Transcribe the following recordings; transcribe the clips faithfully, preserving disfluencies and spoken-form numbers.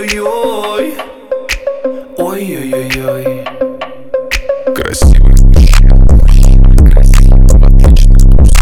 Ой-ой-ой-ой. Ой-ой-ой-ой. Красивый мужчина, мужчина красивый, в отличных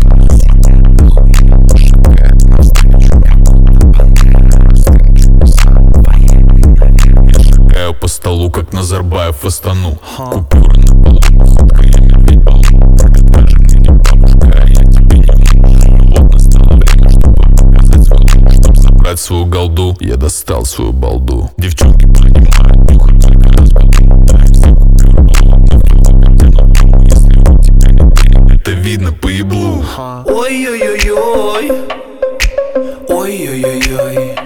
трусах. Я шагаю по столу, как Назарбаев в Астану. Купюры на полу, походка, я медведь балу. Даже мне не бабушка, а я тебе не внук. Вот настало время, чтобы показать свой лук. Чтоб забрать свою голду, я достал свою балду. Девчонки понимают, нюхать только разбалду. Все купюры баллонные в тулупе тянут трубу. Если у тебя нет денег, это видно по еблу. Ой-ой-ой-ой. Ой-ой-ой-ой.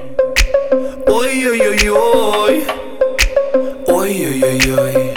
Ой-ой-ой-ой. Ой-ой-ой-ой.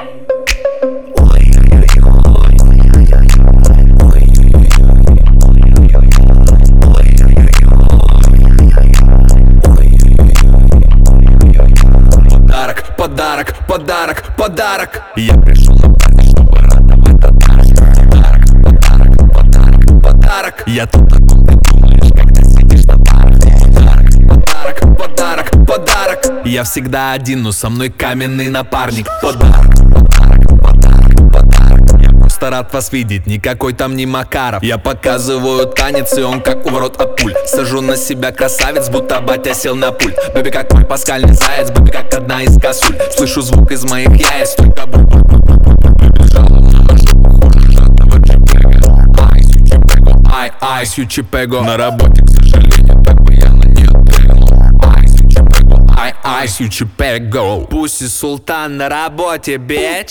Подарок, подарок, подарок, подарок. Я пришел на праздник, чтобы радовать татарок. Подарок, подарок, подарок, подарок. Я тут о ком ты думаешь, когда сидишь на парах. Подарок, подарок, подарок, подарок. Я всегда один, но со мной каменный напарник. Подарок, подарок, подарок, подарок. Я просто рад вас видеть, никакой там не Макаров. Я показываю танец, и он как уворот от пуль. Сажу на себя красавец, будто батя сел на пульт. Бэби как мой паскальный заяц, бэби как одна из косуль. Слышу звук из моих яиц, только буль-буль-буль-буль-буль. Бежала на жопу, хуже жадного джипега. Айс, ючипего, ай, айс, ючипего. На работе, к сожалению, так бы я на нее тегнул. Айс, ючипего, ай, айс, ючипего. Пусси Султан на работе, бич.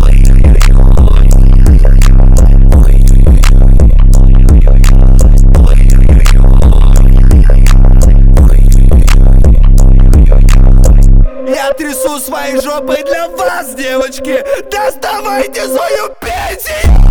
Я трясу своей жопой для вас, девочки. Доставайте свою пенсию.